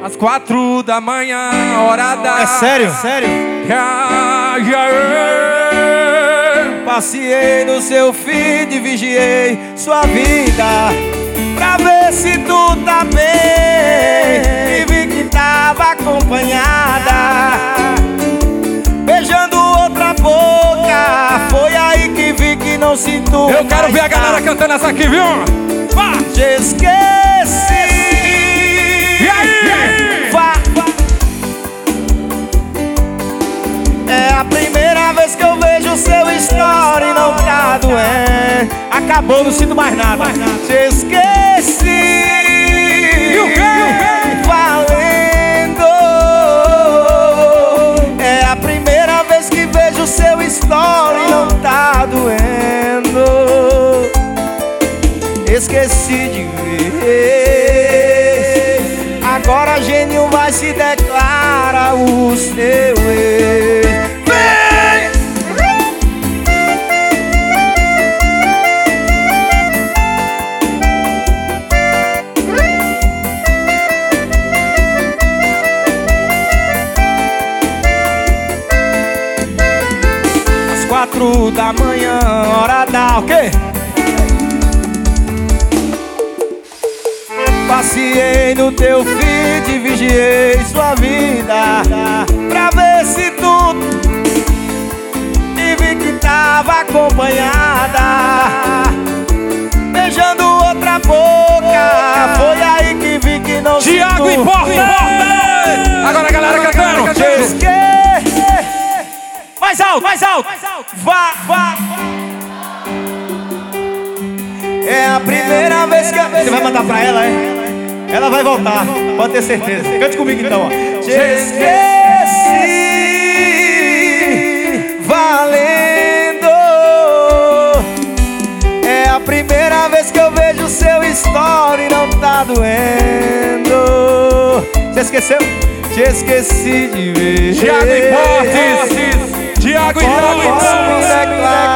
Às 4 da manhã, hora da... É sério? Sério? Passei no seu feed, vigiei sua vida pra ver se tu tá bem. E vi que tava acompanhada, beijando outra boca. Foi aí que vi que não sinto. Eu quero ver a galera cantando essa aqui, viu? Vá! Te esqueci. E aí? Vá. É a primeira vez que eu vejo seu story, não tá doendo. Acabou, não sinto mais nada. Te esqueci. E o quê? Valendo. É a primeira vez que vejo seu story, não tá doendo. Esqueci de ver. Agora gênio vai se declarar o seu ex. Vem! Às 4 da manhã, hora da o quê? Passei no teu feed, vigiei sua vida pra ver se tu... E vi que tava acompanhada, beijando outra boca. Foi aí que vi que não... Thiago, importa! Agora a galera cantando! Te esqueci. Mais alto, mais alto! Vá, vá! É a primeira vez que... Você vai mandar pra ela, é? Ela vai voltar, pode ter certeza. Cante comigo então, ó. Te esqueci. Valendo. É a primeira vez que eu vejo seu story, não tá doendo. Você esqueceu? Te esqueci de ver. Thiago Hipóteses! Thiago Hipóteses!